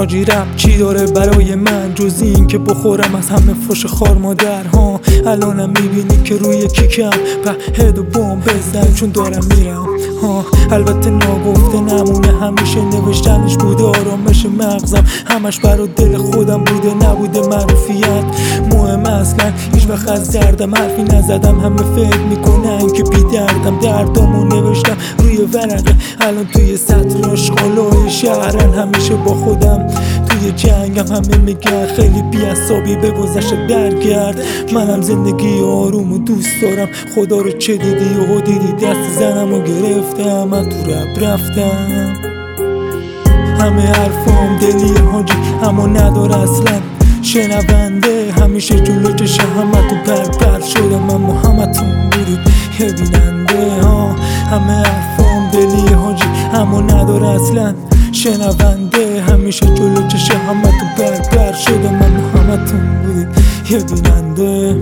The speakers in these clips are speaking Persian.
حاجی رپ چی داره برای من جز این که بخورم از همه فوش خار مادر ها. الانم میبینی که روی کیکم هد و بوم بزن چون دارم میرم ها. البته ناگفته نمونه همیشه نوشتنش بوده آرامش مغزم، همش برا دل خودم بوده نبوده معروفیت مهم اصلا. هیچ وقت از دردم حرفی نزدم، همه فکر میکنن که بی دردم. دردامو نوشتم روی ورقه، الان توی سطر آشغالای شهرن. همیشه با خودم توی جنگم، همه میگن خیلی بی‌عصابی به گذشته برگرد. منم زندگی آروم و دوست دارم، خدا رو چه دیدی و دیدی دست زنم و گرفتم من تو رپ رفتم. همه حرفام دلی حاجی اما نداره اصلا شنونده، همیشه جلو چشم همتون پر شدم اما همتون بودید یه بیننده ها. همه حرفام دلی حاجی اما نداره اصلا شنونده، همیشه جلو چشم همتون پر شدم اما همتون بودید یه بیننده.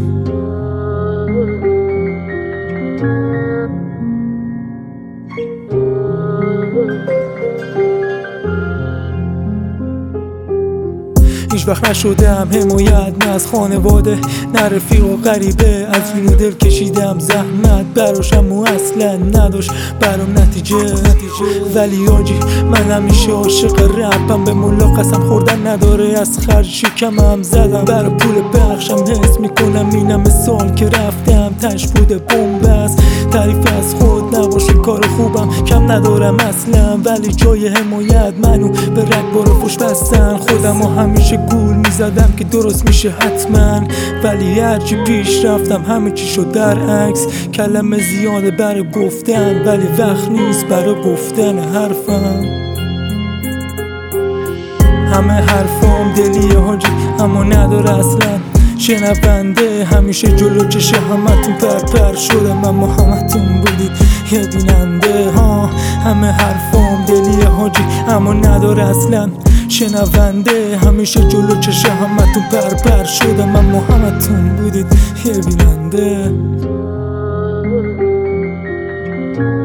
هیچ وقت نشدم حمایت نه از خانواده نه رفیق و غریبه، از این دل کشیدم زحمت براشم و اصلا نداشت برام نتیجه. ولی آجی من همیشه عاشق رپم، به مولا قسم خوردن نداره از خرج شکمم زدم برا پول بخشم. حس میکنم اینم سال که رفتم تش بوده بومبست، تعریف از خود نباشه کار خوبم کم ندارم اصلا، ولی جای حمایت منو به رگبار فوش بستن. خودمو همیشه گول میزدم که درست میشه حتما، ولی هرچی پیش رفتم همه چی شد در عکس. کلمه زیاده برای گفتن ولی وقت نیست برای گفتن حرفم. همه حرفام دلی حاجی اما نداره اصلا شنونده، همیشه جلو چشم همتون پر شدم اما همتون بودید یه بیننده ها. همه حرفام دلی حاجی اما نداره اصلا شنونده، همیشه جلو چشم همتون پر شدم اما همتون بودید یه بیننده.